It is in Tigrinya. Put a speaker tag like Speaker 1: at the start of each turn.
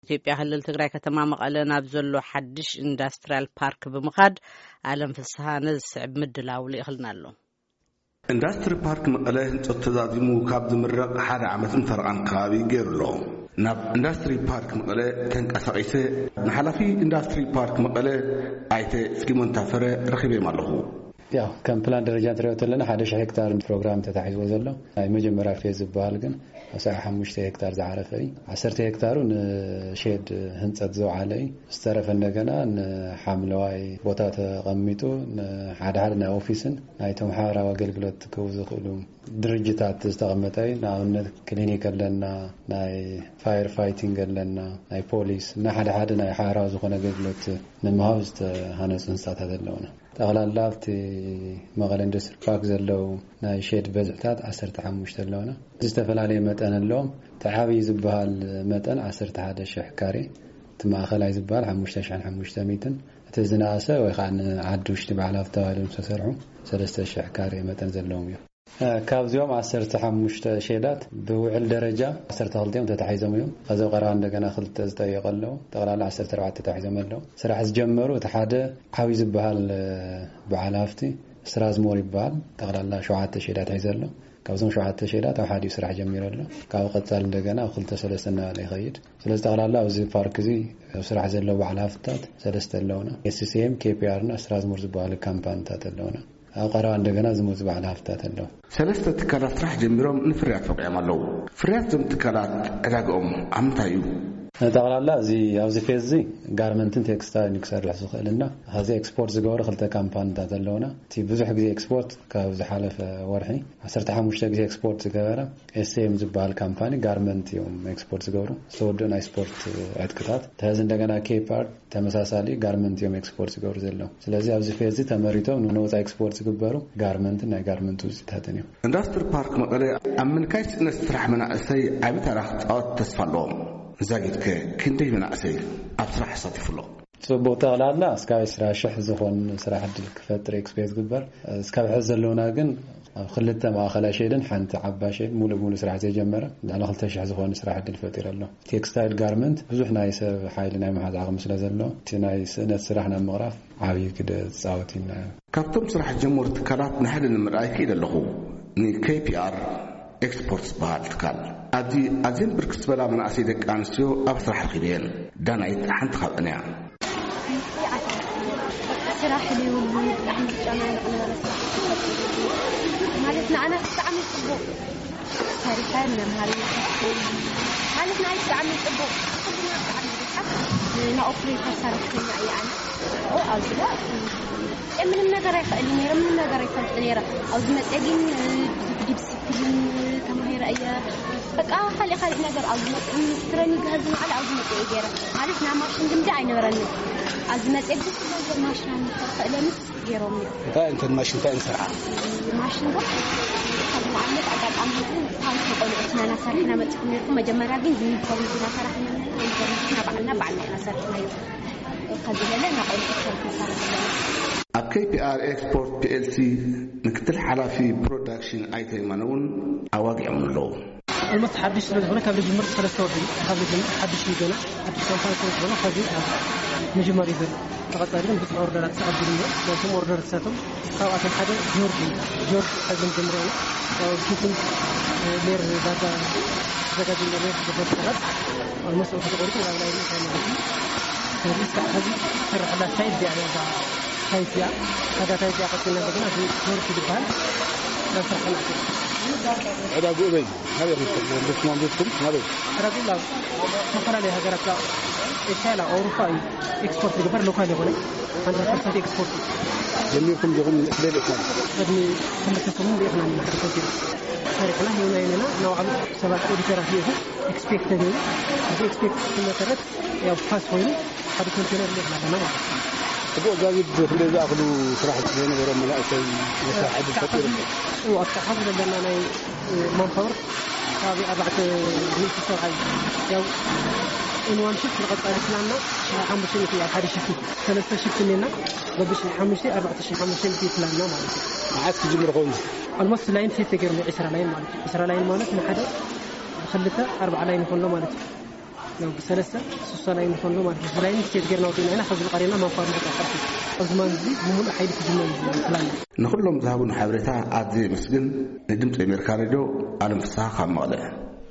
Speaker 1: ኢትዮጵያ ክልል ትግራይ ከተማ መቀለ ናብ ዘሎ ሓድሽ ኢንዱስትሪያል ፓርክ ብምኻድ ዓለም ፍስሓ ነዝስዕብ ምድላው ይኽልና ኣሎ።
Speaker 2: ኢንዱስትሪ ፓርክ መቀለ ህንፀት ተዛዚሙ ካብ ዝምረቕ ሓደ ዓመትን ፈርቓን ከባቢ ገይሩሎ ናብ ኢንዱስትሪ ፓርክ መቀለ ተንቀሳቒሰ ንሓላፊ ኢንዱስትሪ ፓርክ መቀለ ኣይተ ፍሊሞን ታፈረ ረኺበም ኣለኹ።
Speaker 3: ያው ከም ፕላን ደረጃ ትሪኦተለና 1000 ሄክታር ፕሮግራም ተታሒዝዎ ዘሎ ናይ መጀመርያ ፌዝ ዝበሃል ግን 5 ሄክታር ዝዓረፈ 10 ሄክታሩ ንሼድ ህንፀት ዝውዓለ ዝተረፈ እንደገና ንሓምለዋይ ቦታ ተቐሚጡ ሓደ ናይ ኦፊስን ናይ ተማሃራዊ አገልግሎት ክህቡ ዝኽእሉ ድርጅታት ዝተቐመጠ ንኣብነት ክሊኒክ ኣለና ናይ ፋየር ፋይቲንግ ኣለና ናይ ፖሊስ እና ሓደ ናይ ሓራዊ ዝኾነ አገልግሎት ንምሃብ ዝተሃነፁ ህንፃታት ኣለውና ጠቕላላ ኣብቲ መቐለ ኢንዱስትሪ ፓርክ ዘለው ናይ ሼድ በዝሕታት 15 ኣለውና ዝተፈላለዩ መጠን ኣለዎም ተዓብይ ዝበሃል መጠን 11000 ካሬ ተማኸላይ ዝበሃል 5500 እቲ ዝናእሰ ወይ ከዓ ዓዲ ውሽጢ በዓል ተባሂሎም ዝተሰርሑ 3000 ካሬ መጠን ዘለዎም እዮም። ካብዚኦም 15 ሼዳት ብውዕል ደረጃ 12 ተታሒዞም እዮም። ከዚ ቀረባ እንደገና 2 ዝጠየቀለው ጠቅላላ 14 ተታሒዞም ኣለዉ። ስራሕ ዝጀመሩ እቲ ሓደ ዓብይ ዝበሃል በዓል ሃፍቲ ስራዝሞር ይበሃል ጠቅላላ 7 ሼዳት ሒዘሎ ካብዞም 7 ሼዳት ኣብ ሓደ ስራሕ ጀሚሩ ኣሎ። ካብ ቀጻል እንደገና 2-3 እናለ ይኸይድ። ስለዚህ ጠቅላላ ኣብዚ ፓርክ እዚ ስራሕ ዘሎ በዓል ሃፍታት 3 ኣለውና SCM KPR እና ስራዝሞር ዝበሃል ካምፓኒታት ኣለውና ኣብ ቀረባ እንደገና ዝሞት በዓል ሃፍታት ኣለዉ።
Speaker 2: ሰለስተ ትካላት ስራሕ ጀሚሮም ንፍርያት ፈቂዖም ኣለዉ። ፍርያት ዞም ትካላት ዕዳግኦም ኣምንታይ እዩ?
Speaker 3: ጠቅላላ እዚ ኣብዚ ፌዝ እዚ ጋርመንትን ቴክስታይል ክሰርሕ ዝኽእልና እዚ ኤክስፖርት ዝገብሩ 2 ካምፓኒታት ኣለውና። እቲ ብዙሕ ግዜ ኤክስፖርት ካብ ዝሓለፈ ወርሒ 15 ግዜ ኤክስፖርት ዝገበረ SM ዝበሃል ካምፓኒ ጋርመንት እዮም ኤክስፖርት ዝገብሩ ዝወደኡ ናይ ስፖርት ዕጥቅታት ተዚ እንደገና KPR ተመሳሳሊ ጋርመንት እዮም ኤክስፖርት ዝገብሩ ዘለዉ። ስለዚ ኣብዚ ፌዝ እዚ ተመሪቶም ንወፃኢ ኤክስፖርት ዝግበሩ ጋርመንት ናይ ጋርመንት ውፅኢታትን እዮም።
Speaker 2: ኢንዱስትሪ ፓርክ መቀለ ኣብ ምንካይ ስእነት ስራሕ መናእሰይ ዓብይ ታሪኽ ፃወት ተስፋ ኣለዎም። ዛጊድከ ክንደይ መናእሰይ ኣብ ስራሕ ይሳተፉሎ?
Speaker 3: ጽቡቕ ጠቕላላ እስካብ 10,000 ዝኾን ስራሕ ዕድል ክፈጥር ኤክስፔክት ግበር እስካብ ሕዚ ዘለውና ግን ኣብ ክልተ ማእኸላይ ሼድን ሓንቲ ዓባይ ሼድ ሙሉእ ስራሕ ዘጀመረ ላዕሊ 2,000 ዝኾን ስራሕ ዕድል ፈጢሩ ኣሎ። ቴክስታይል ጋርመንት ብዙሕ ናይ ሰብ ሓይሊ ናይ መሓዝ ዓቕሚ ስለ ዘለዎ እቲ ናይ ስእነት ስራሕ ናብ ምቕራፍ ዓብይ ግደ ዝፃወት ኢና።
Speaker 2: ካብቶም ስራሕ ጀመሩ ትካላት ንሓደ ንምርኣይ ከይድ ኣለኹ ንKPR ኤክስፖርት ዝበሃል ትካል ኣዝየን ብርክት ዝበላ መናእሰይ ደቂ ኣንስትዮ ኣብ ስራሕ ረኺበን ዳናይት ሓንቲ ካብአን እያ።
Speaker 4: ስራሕ ልይውሉ ብጣዕሚ ጨናንቕ ነበረ ማለት ንኣና ብጣዕሚ ፅቡቕ ሰሪሐን መምሃሪ ማለት ናይ ብጣዕሚ ፅቡቕ ብጣዕሚ ደሓፍ ንኦፕሬተር ሰራሕተኛ እያ ኣነ ኣብዛ ምንም ነገር ኣይክእልን ነይረ ምንም ነገር ኣይፈልጥ ነይረ ኣብዚ መፅአ ግን ዲስፕሊን ተማሂረ እየ በቃ ካልእ ነገር ኣብዚ መፅአ ትሬኒንግ ሃዝ ማለት ኣብዚ መፅአ ገይረ ማለት ና ማሽን ልምዲ ኣይነበረኒ ኣብዚ መፅአ ግን ነገር ማሽን ክእለምስ ገይሮም
Speaker 2: እንታይ እንትን ማሽን እንታይ እንሰርሓ
Speaker 4: ማሽን ጋር ማለት ኣጋጣሚ ታንክ ቆልዑትና ናሰርሕና መፅኩም ነይርኩም መጀመርያ ግን ዩኒፎርም ናሰርሕና ባዕልና ናሰርሕና ከዚለለ ናቆልዑ ናሰርሕና
Speaker 2: ኣብ KPR ኤክስፖርት PLC ምክትል ሓላፊ ፕሮዳክሽን ኣይተይማነውን ኣዋጊዖም ኣለዉ።
Speaker 5: المس حدش لهنا كابل جمر ثلاثة وردي كابل جمر حدش يجنا حدش كم فايت وردنا خذي نجمر يبل تقطعين بس أوردرات سأبدلنا لكن أوردرات ساتهم سواء كان حدا جورج حزم جمرنا أو كيفن لير داتا زكاة الناس بفترات المس أوردر أوردي ولا لا يمكن هذه هذه ترى على سايد يعني هايفيا هذا تايفيا قصدنا بدنا في جورج دبان لا فرحنا
Speaker 6: عدا قوبي هذا الرسمان بيتكم هذا
Speaker 5: رجل لا مثلا له هجرة إيشالا أوروبا إكسبورت يقبل لوكالي هنا 100% إكسبورت
Speaker 6: جميعكم جاكم من إسرائيل إسلام
Speaker 5: هذه هم تسمون بإحنا من حركة فريقنا هنا نوعا سبعة أوديترا فيه إكسبكت هنا هذا إكسبكت كنا ترت يا فاس هنا هذا كونتينر اللي إحنا بنعمله
Speaker 6: أبو جايد في اللي أخذوا صراحة هنا ورا ملاك مساعد الفطور
Speaker 5: والتحفظ لنا منفور هذه 4 جنيه ساعة يوم إنوان شفت القطع الإسلامنا حمشين في هذا الشيء 3 شفت لنا وبش حمشي 14 حمشين في إسلامنا مالك
Speaker 6: معك تجمر خونز
Speaker 5: المس لاين في تجرم 10 لاين مالك 10 لاين مالك ما حدا خلته 4 لاين كله مالك ያው በሰለስተ ሱሳናይ እንኮን ነው ማለት ነው ላይ ስቴት ገርና ወዲና ሐዘብ ቀሪና ማንፋር ተቀርጥ አዝማን ዚ ሙሉ ኃይል ተጅመን ፕላን
Speaker 2: نخلهم ذهبوا حبرتها عادي مسجن ندمت أمريكا رجو على مساحة مالة